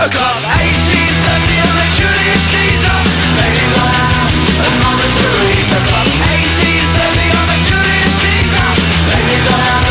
A club 1830, I'm like Julius Caesar, Lady Diana and Mother Teresa. Club 1830, I'm like Julius Caesar, Lady Diana